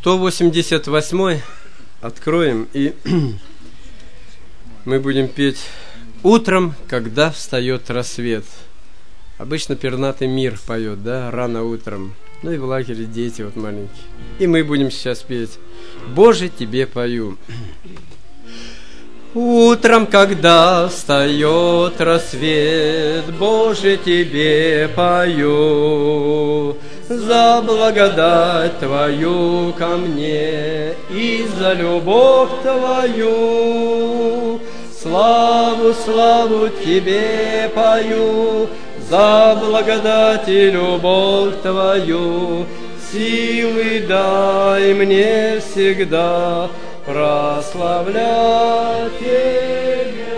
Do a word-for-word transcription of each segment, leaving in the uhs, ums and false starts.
сто восемьдесят восьмой откроем, и мы будем петь «Утром, когда встает рассвет». Обычно пернатый мир поет, да, рано утром. Ну и в лагере дети вот маленькие. И мы будем сейчас петь «Боже, тебе пою». Утром, когда встает рассвет, Боже, тебе пою, за благодать Твою ко мне и за любовь Твою. Славу, славу Тебе пою, за благодать и любовь Твою. Силы дай мне всегда прославлять Тебя.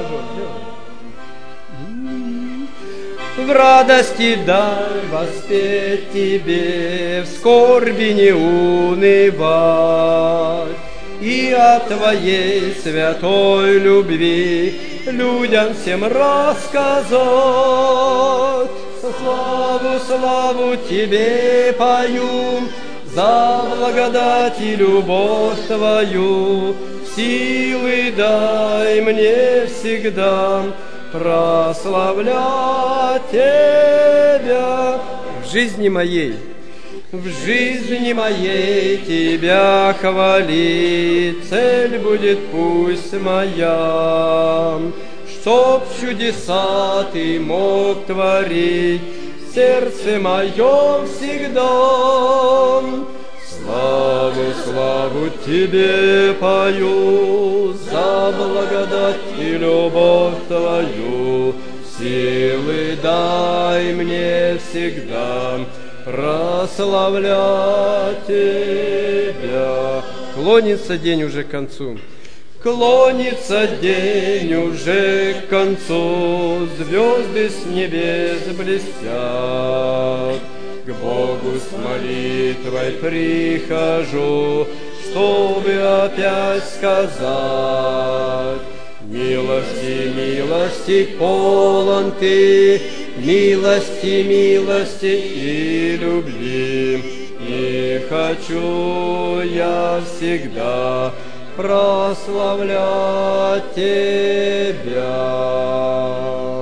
В радости дай воспеть Тебе, в скорби не унывать, и о Твоей святой любви людям всем рассказать. Славу, славу Тебе пою, за благодать и любовь Твою. Силы дай мне всегда прославлять Тебя. В жизни моей, в жизни моей Тебя хвалить, цель будет пусть моя, чтоб чудеса Ты мог творить в сердце моем всегда. Славу, славу Тебе пою, за благодать и любовь Твою. Силы дай мне всегда прославлять Тебя. Клонится день уже к концу. Клонится день уже к концу, звезды с небес блестят. К Богу с молитвой прихожу, чтобы опять сказать: милости, милости полон Ты, милости, милости и любви. И хочу я всегда прославлять Тебя.